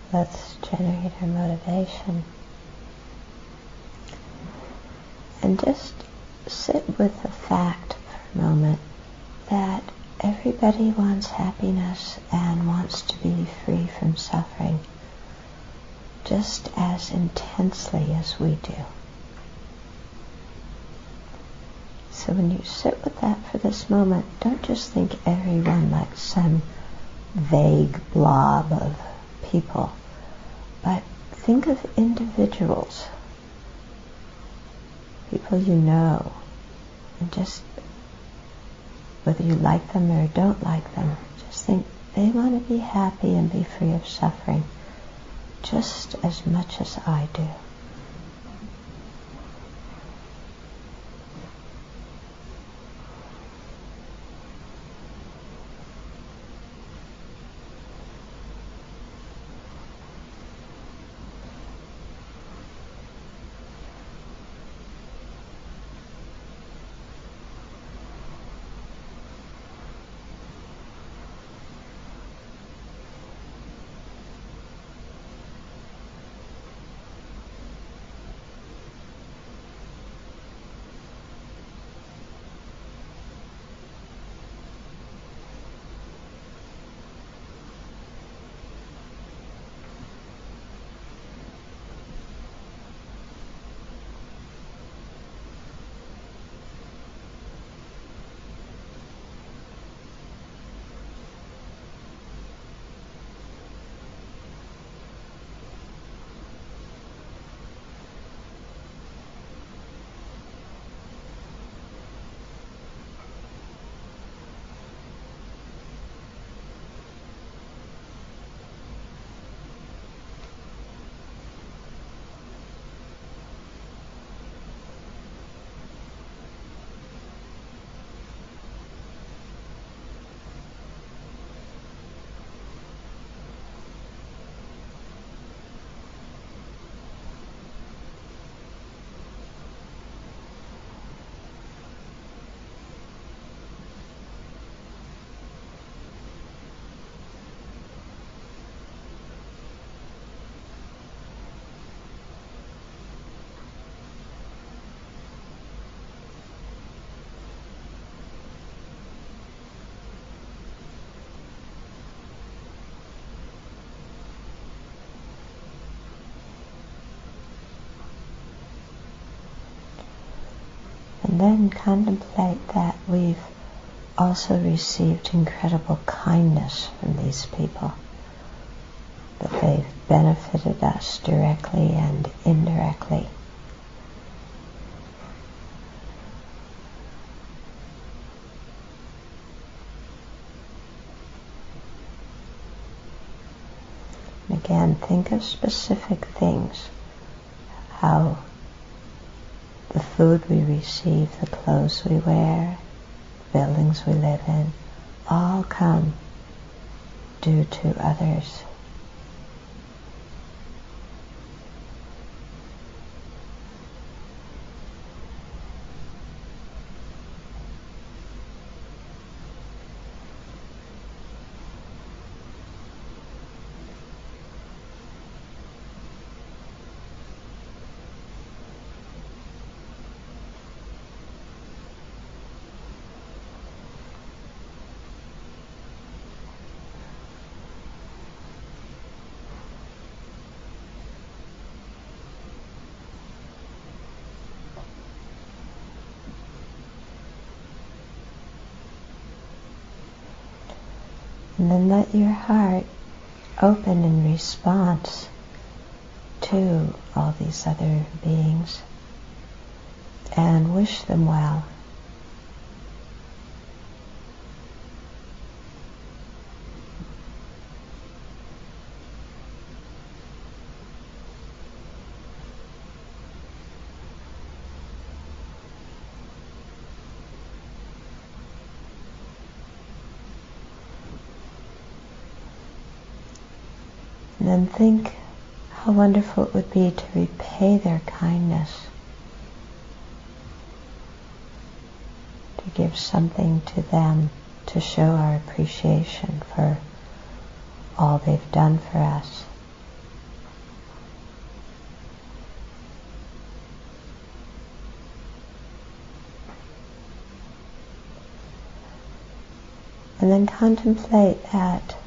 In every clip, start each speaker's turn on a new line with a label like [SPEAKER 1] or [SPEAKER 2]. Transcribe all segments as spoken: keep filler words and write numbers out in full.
[SPEAKER 1] let's generate our motivation. And just sit with the fact for a moment that everybody wants happiness and wants to be free from suffering just as intensely as we do. So when you sit with that for this moment, don't just think everyone like some vague blob of people, but think of individuals, people you know, and just, whether you like them or don't like them, just think they want to be happy and be free of suffering just as much as I do. And then contemplate that we've also received incredible kindness from these people, that they've benefited us directly and indirectly. And again, think of specific things, how the food we receive, the clothes we wear, the buildings we live in, all come due to others. And then let your heart open in response to all these other beings and wish them well. And then think how wonderful it would be to repay their kindness, to give something to them to show our appreciation for all they've done for us. And then contemplate that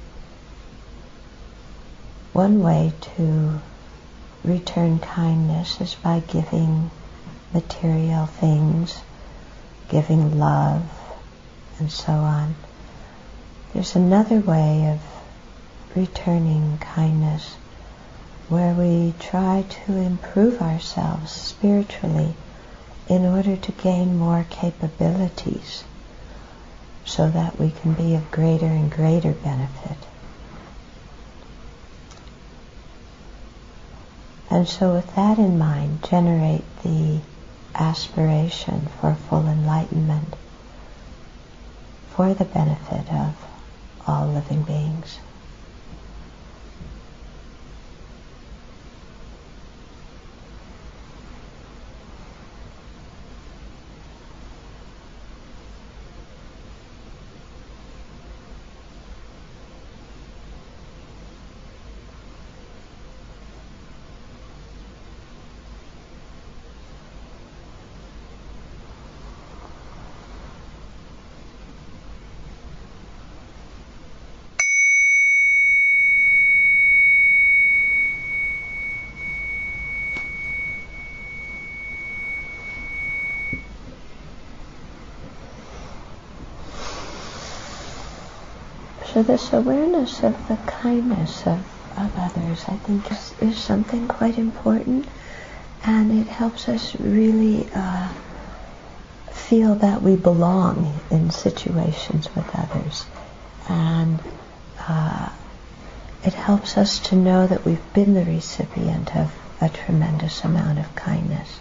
[SPEAKER 1] one way to return kindness is by giving material things, giving love, and so on. There's another way of returning kindness where we try to improve ourselves spiritually in order to gain more capabilities so that we can be of greater and greater benefit. And so with that in mind, generate the aspiration for full enlightenment for the benefit of all living beings. So this awareness of the kindness of, of others, I think, is, is something quite important, and it helps us really uh, feel that we belong in situations with others. And uh, it helps us to know that we've been the recipient of a tremendous amount of kindness.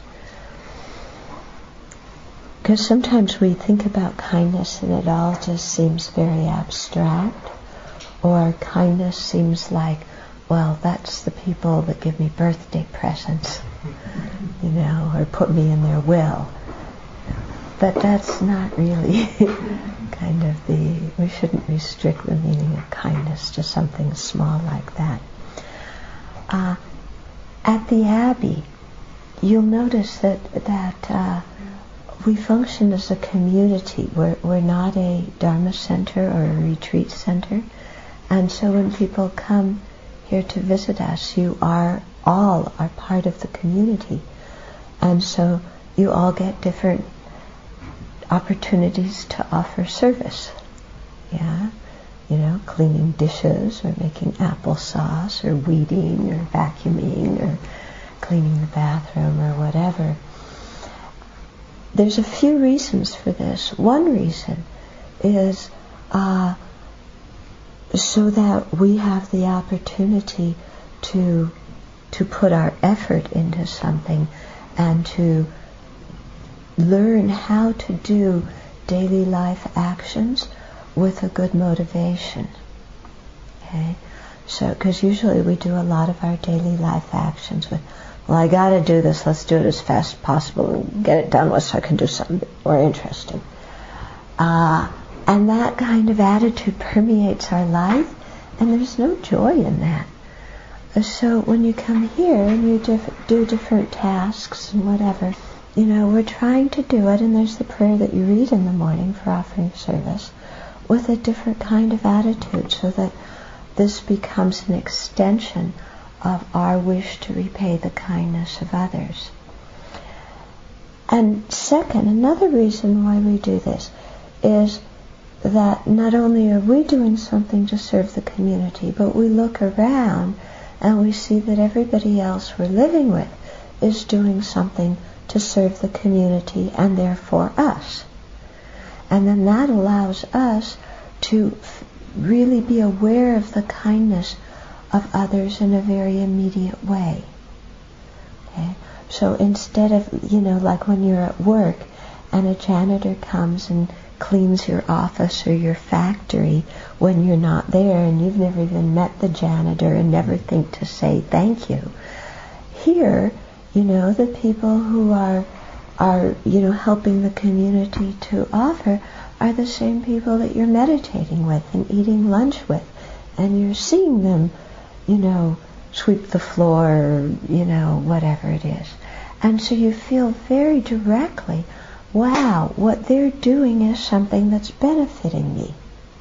[SPEAKER 1] Because sometimes we think about kindness and it all just seems very abstract, or kindness seems like, well, that's the people that give me birthday presents, you know, or put me in their will. But that's not really kind of the, we shouldn't restrict the meaning of kindness to something small like that. Uh, at the Abbey, you'll notice that, that uh, we function as a community. We're, we're not a Dharma center or a retreat center. And so when people come here to visit us, you are all are part of the community. And so you all get different opportunities to offer service. Yeah? You know, cleaning dishes or making applesauce or weeding or vacuuming or cleaning the bathroom or whatever. There's a few reasons for this. One reason is uh, so that we have the opportunity to to put our effort into something and to learn how to do daily life actions with a good motivation. Okay? So, because usually we do a lot of our daily life actions with, well, I got to do this, let's do it as fast as possible and get it done with so I can do something more interesting. Uh, and that kind of attitude permeates our life, and there's no joy in that. So when you come here and you diff- do different tasks and whatever, you know, we're trying to do it, and there's the prayer that you read in the morning for offering service, with a different kind of attitude, so that this becomes an extension of our wish to repay the kindness of others. And second, another reason why we do this is that not only are we doing something to serve the community, but we look around and we see that everybody else we're living with is doing something to serve the community and therefore us. And then that allows us to f- really be aware of the kindness of others in a very immediate way. Okay? So instead of, you know, like when you're at work and a janitor comes and cleans your office or your factory when you're not there and you've never even met the janitor and never think to say thank you. Here, you know, the people who are, are, you know, helping the community to offer are the same people that you're meditating with and eating lunch with. And you're seeing them, you know, sweep the floor, or, you know, whatever it is. And so you feel very directly, wow, what they're doing is something that's benefiting me.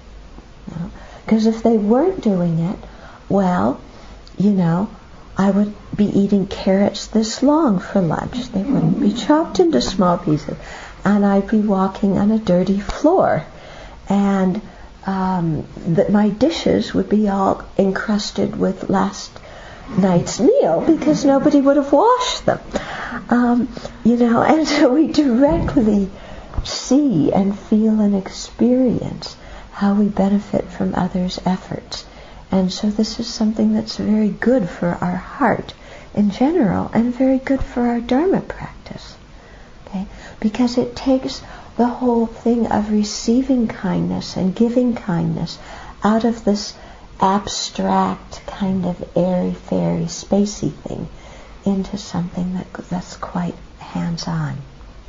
[SPEAKER 1] Because if they weren't doing it, well, you know, I would be eating carrots this long for lunch. They wouldn't be chopped into small pieces. And I'd be walking on a dirty floor. And um, that my dishes would be all encrusted with last night's meal because nobody would have washed them. Um, you know, and so we directly see and feel and experience how we benefit from others' efforts. And so this is something that's very good for our heart in general and very good for our Dharma practice. Okay? Because it takes the whole thing of receiving kindness and giving kindness out of this abstract kind of airy-fairy, spacey thing into something that that's quite hands-on.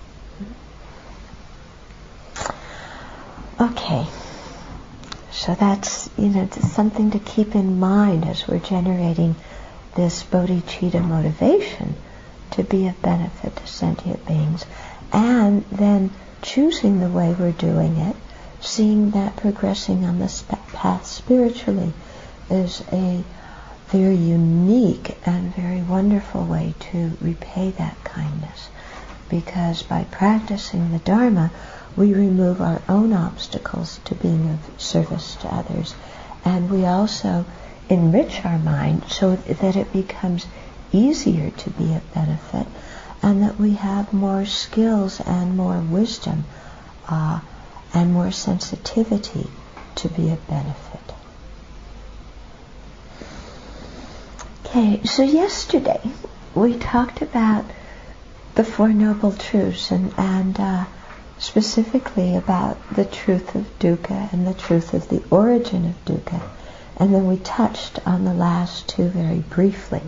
[SPEAKER 1] Okay. So that's, you know, something to keep in mind as we're generating this bodhicitta motivation to be of benefit to sentient beings, and then choosing the way we're doing it, seeing that progressing on this path spiritually is a very unique and very wonderful way to repay that kindness. Because by practicing the Dharma, we remove our own obstacles to being of service to others, and we also enrich our mind so that it becomes easier to be of benefit, and that we have more skills and more wisdom uh, and more sensitivity to be of benefit. Okay, so yesterday we talked about the Four Noble Truths and, and uh, specifically about the truth of dukkha and the truth of the origin of dukkha. And then we touched on the last two very briefly.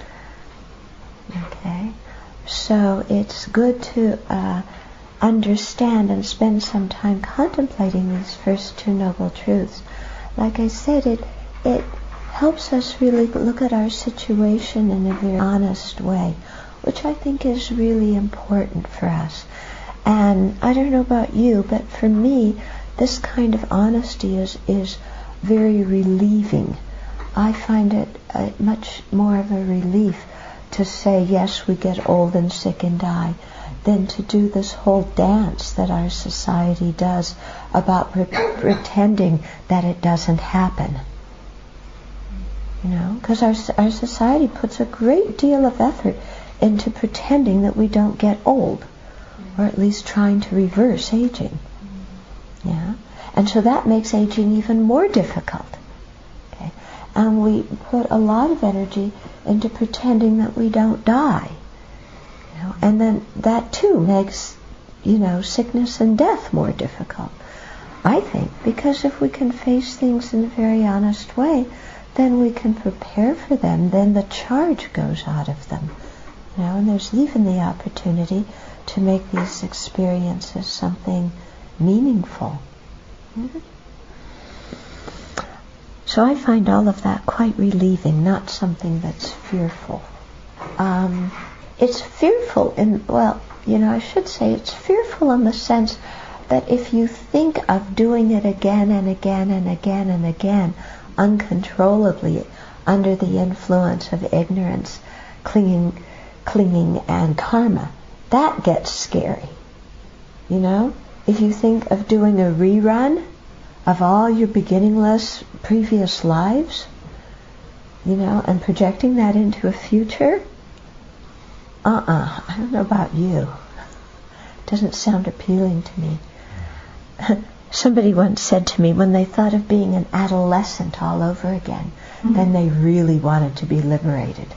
[SPEAKER 1] Okay? So it's good to uh, understand and spend some time contemplating these first two noble truths. Like I said, it it helps us really look at our situation in a very honest way, which I think is really important for us. And I don't know about you, but for me, this kind of honesty is, is very relieving. I find it uh, much more of a relief to say, yes, we get old and sick and die, than to do this whole dance that our society does about pre- pretending that it doesn't happen. You know, because our, our society puts a great deal of effort into pretending that we don't get old, or at least trying to reverse aging. Yeah, and so that makes aging even more difficult. Okay, and we put a lot of energy into pretending that we don't die. You know, and then that too makes, you know, sickness and death more difficult. I think because if we can face things in a very honest way, then we can prepare for them. Then the charge goes out of them. You know, and there's even the opportunity to make these experiences something meaningful. Mm-hmm. So I find all of that quite relieving, not something that's fearful. Um, it's fearful in, well, you know, I should say it's fearful in the sense that if you think of doing it again and again and again and again, uncontrollably, under the influence of ignorance, clinging, clinging and karma, that gets scary. You know, if you think of doing a rerun of all your beginningless previous lives, you know, and projecting that into a future, uh-uh, I don't know about you. It doesn't sound appealing to me. Somebody once said to me, when they thought of being an adolescent all over again, mm-hmm. then they really wanted to be liberated.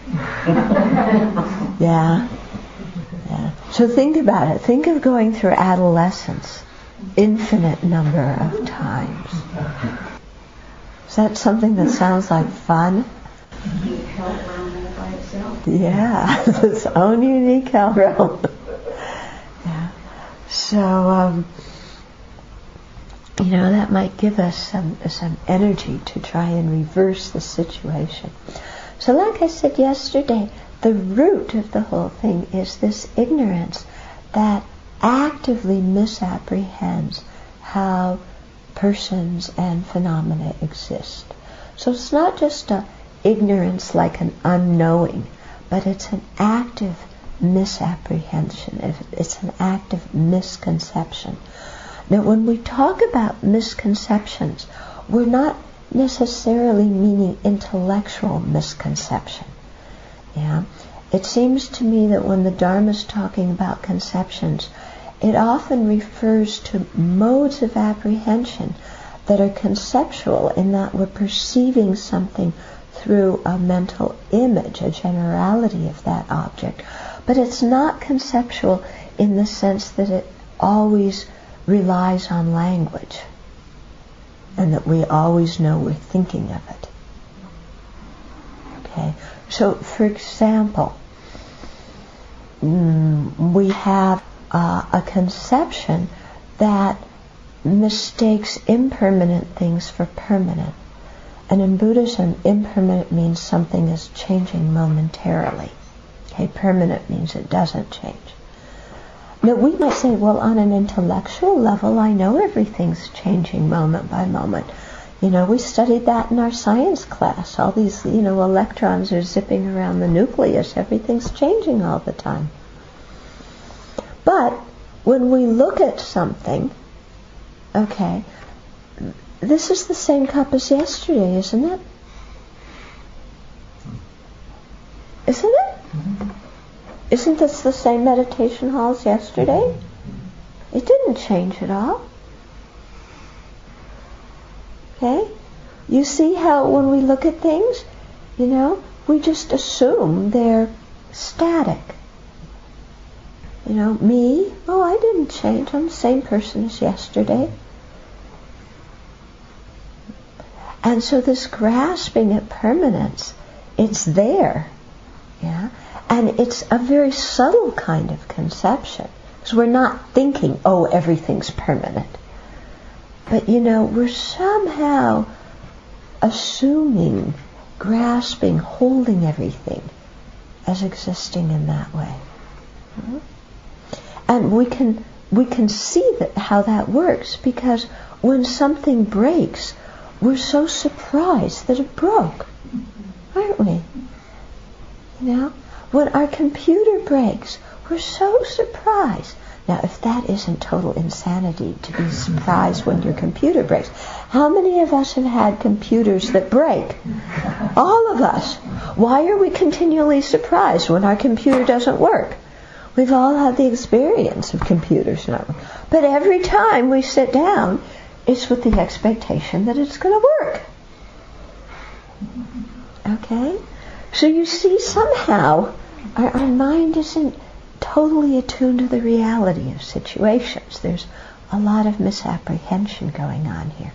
[SPEAKER 1] Yeah. Yeah. So think about it. Think of going through adolescence, infinite number of times. Is that something that sounds like fun?
[SPEAKER 2] Unique hell realm all by itself.
[SPEAKER 1] Yeah, its own unique hell realm. Yeah. So, um, you know, that might give us some some energy to try and reverse the situation. So, like I said yesterday, the root of the whole thing is this ignorance that actively misapprehends how persons and phenomena exist. So it's not just a ignorance like an unknowing, but it's an active misapprehension. It's an active misconception. Now, when we talk about misconceptions, we're not necessarily meaning intellectual misconception. Yeah? It seems to me that when the Dharma is talking about conceptions, it often refers to modes of apprehension that are conceptual in that we're perceiving something through a mental image, a generality of that object. But it's not conceptual in the sense that it always relies on language and that we always know we're thinking of it. Okay? So, for example, mm, we have uh, a conception that mistakes impermanent things for permanent. And in Buddhism, impermanent means something is changing momentarily. Okay, permanent means it doesn't change. Now, we might say, well, on an intellectual level, I know everything's changing moment by moment. You know, we studied that in our science class. All these, you know, electrons are zipping around the nucleus. Everything's changing all the time. But when we look at something, okay, this is the same cup as yesterday, isn't it? Isn't it? Mm-hmm. Isn't this the same meditation hall as yesterday? It didn't change at all. Okay? You see how when we look at things, you know, we just assume they're static. You know, me, oh, I didn't change. I'm the same person as yesterday. And so this grasping at permanence, it's there. Yeah? And it's a very subtle kind of conception. Because we're not thinking, oh, everything's permanent. But, you know, we're somehow assuming, grasping, holding everything as existing in that way. Mm-hmm. And we can we can see that how that works, because when something breaks, we're so surprised that it broke, aren't we? You know, when our computer breaks, we're so surprised. Now, if that isn't total insanity to be surprised when your computer breaks, how many of us have had computers that break? All of us. Why are we continually surprised when our computer doesn't work? We've all had the experience of computers not working. But every time we sit down, it's with the expectation that it's going to work. Okay? So you see, somehow, our, our mind isn't totally attuned to the reality of situations. There's a lot of misapprehension going on here.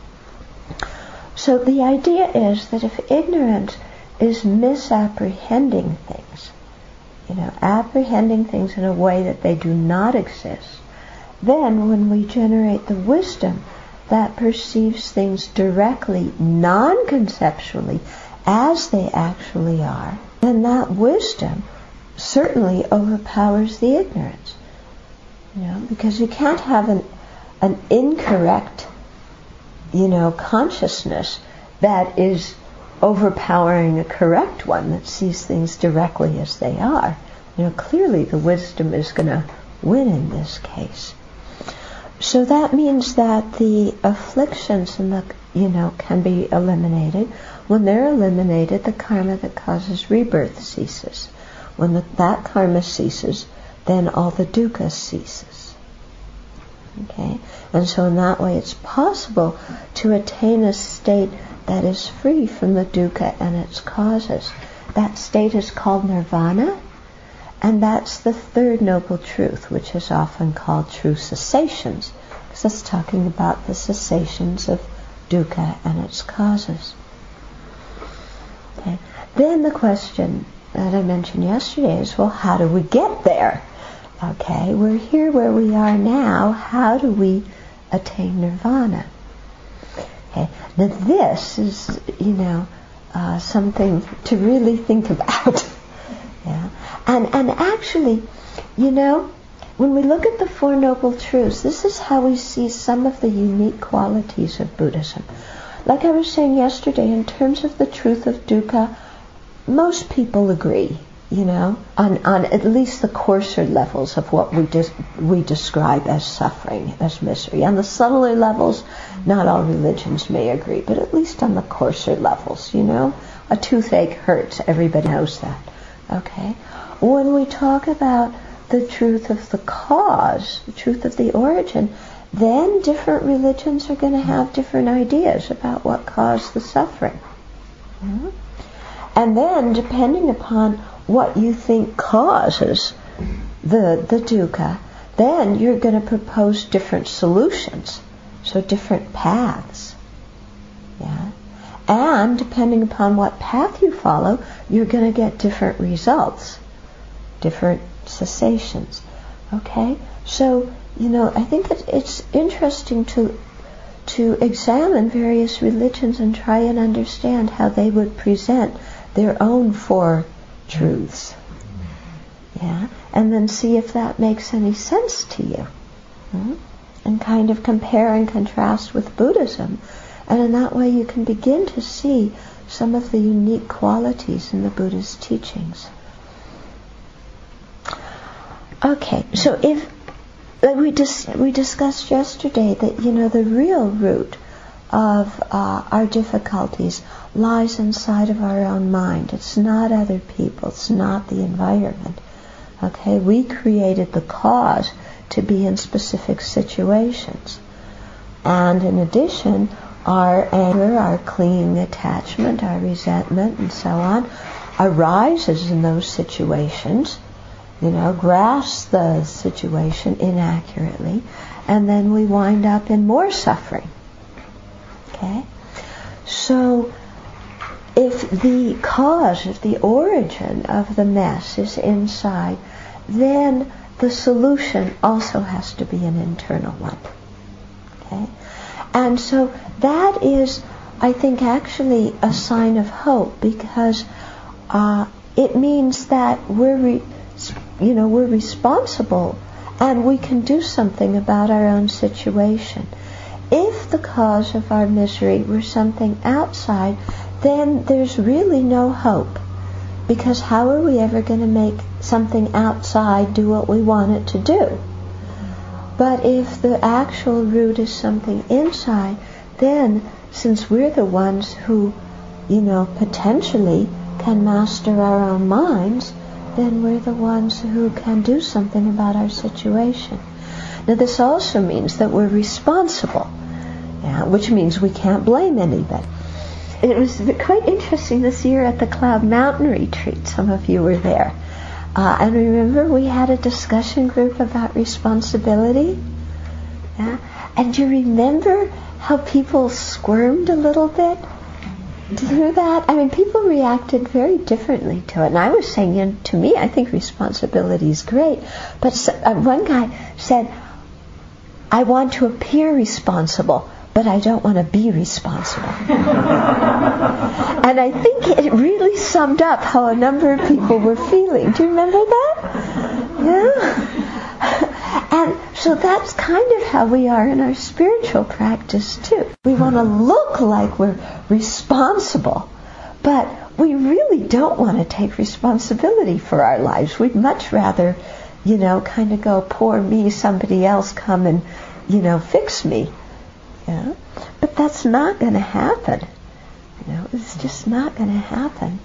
[SPEAKER 1] So the idea is that if ignorance is misapprehending things, you know, apprehending things in a way that they do not exist, then when we generate the wisdom that perceives things directly, non-conceptually, as they actually are, then that wisdom certainly overpowers the ignorance. You know, because you can't have an an incorrect, you know, consciousness that is overpowering a correct one that sees things directly as they are. You know, clearly the wisdom is going to win in this case. So that means that the afflictions and the, you know, can be eliminated. When they're eliminated, the karma that causes rebirth ceases. When the, that karma ceases, then all the dukkha ceases. Okay? And so in that way it's possible to attain a state that is free from the dukkha and its causes. That state is called nirvana, and that's the third noble truth, which is often called true cessations, because it's talking about the cessations of dukkha and its causes. Okay. Then the question that I mentioned yesterday is, well, how do we get there? Okay, we're here where we are now. How do we attain nirvana? Okay, now this is, you know, uh, something to really think about. Yeah, and and actually, you know, when we look at the Four Noble Truths, this is how we see some of the unique qualities of Buddhism. Like I was saying yesterday, in terms of the truth of dukkha, most people agree, you know, on, on at least the coarser levels of what we dis- we describe as suffering, as misery. On the subtler levels, not all religions may agree, but at least on the coarser levels, you know. A toothache hurts, everybody knows that, okay? When we talk about the truth of the cause, the truth of the origin, then different religions are going to have different ideas about what caused the suffering. Mm-hmm. And then, depending upon what you think causes the, the dukkha, then you're going to propose different solutions, so different paths. Yeah? And depending upon what path you follow, you're going to get different results, different cessations. Okay? So, you know, I think it, it's interesting to to examine various religions and try and understand how they would present their own four truths. Yeah? And then see if that makes any sense to you. Hmm? And kind of compare and contrast with Buddhism. And in that way you can begin to see some of the unique qualities in the Buddha's teachings. Okay, so if like we dis- we discussed yesterday that, you know, the real root of uh, our difficulties lies inside of our own mind. It's not other people. It's not the environment. Okay, we created the cause to be in specific situations. And in addition, our anger, our clinging attachment, our resentment, and so on, arises in those situations, you know, grasps the situation inaccurately, and then we wind up in more suffering. Okay? So, if the cause, if the origin of the mess is inside, then the solution also has to be an internal one. Okay? And so that is, I think, actually a sign of hope, because uh, it means that we're, re- you know, we're responsible and we can do something about our own situation. If the cause of our misery were something outside, then there's really no hope, because how are we ever going to make something outside do what we want it to do? But if the actual root is something inside, then since we're the ones who, you know, potentially can master our own minds, then we're the ones who can do something about our situation. Now this also means that we're responsible, yeah, which means we can't blame anybody. It was quite interesting this year at the Cloud Mountain Retreat. Some of you were there. Uh, and remember we had a discussion group about responsibility? Yeah? And do you remember how people squirmed a little bit through that? I mean, people reacted very differently to it. And I was saying, you know, to me, I think responsibility is great. But so, uh, one guy said, I want to appear responsible, but I don't want to be responsible. And I think it really summed up how a number of people were feeling. Do you remember that? Yeah? And so that's kind of how we are in our spiritual practice too. We want to look like we're responsible, but we really don't want to take responsibility for our lives. We'd much rather, you know, kind of go, poor me, somebody else come and, you know, fix me. Yeah? But that's not going to happen. You know, it's just not going to happen.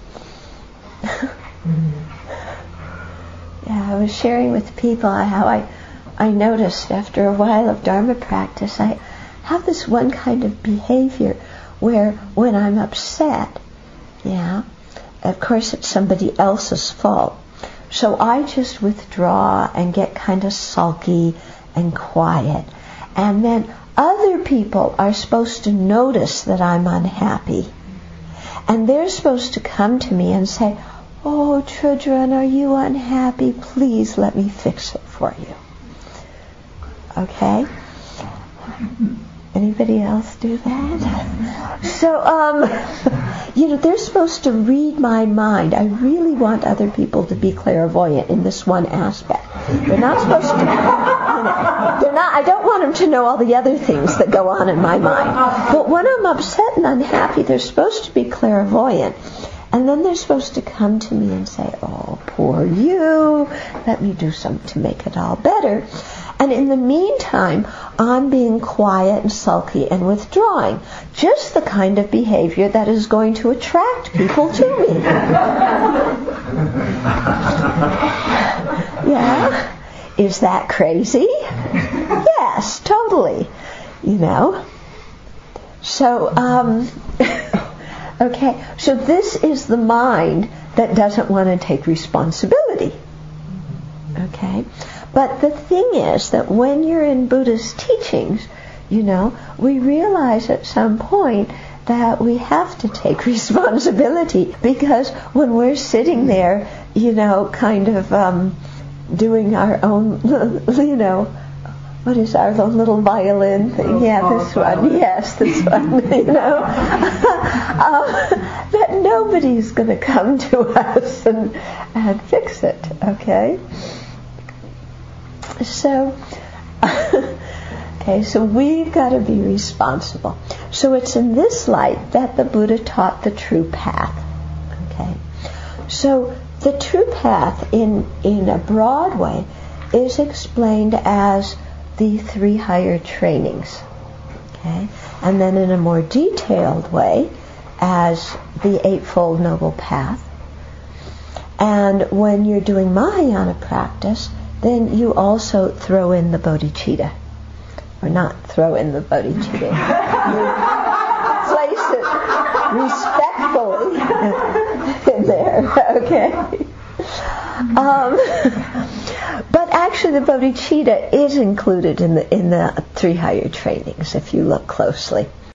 [SPEAKER 1] Yeah, I was sharing with people how I, I noticed after a while of Dharma practice, I have this one kind of behavior where when I'm upset, yeah, of course it's somebody else's fault. So I just withdraw and get kind of sulky and quiet. And then other people are supposed to notice that I'm unhappy. And they're supposed to come to me and say, oh, Trudran, are you unhappy? Please let me fix it for you. Okay? Anybody else do that? So, um, you know, they're supposed to read my mind. I really want other people to be clairvoyant in this one aspect. They're not supposed to, you know, they're not, I don't want them to know all the other things that go on in my mind. But when I'm upset and unhappy, they're supposed to be clairvoyant. And then they're supposed to come to me and say, oh, poor you, let me do something to make it all better. And in the meantime, I'm being quiet and sulky and withdrawing. Just the kind of behavior that is going to attract people to me. Yeah? Is that crazy? Yes, totally. You know? So, um... okay, so this is the mind that doesn't want to take responsibility. Okay? But the thing is that when you're in Buddhist teachings, you know, we realize at some point that we have to take responsibility, because when we're sitting there, you know, kind of um, doing our own, you know, what is our little violin thing? Yeah, this one. Yes, this one. You know, um, that nobody's going to come to us and and fix it. Okay. So, okay, so we've got to be responsible. So it's in this light that the Buddha taught the true path. Okay. So the true path, in in a broad way, is explained as the three higher trainings, okay, and then in a more detailed way as the Eightfold Noble Path. And when you're doing Mahayana practice, then you also throw in the bodhicitta, or not throw in the bodhicitta. You place it respectfully in there, okay. Um, but actually, the bodhicitta is included in the in the three higher trainings if you look closely.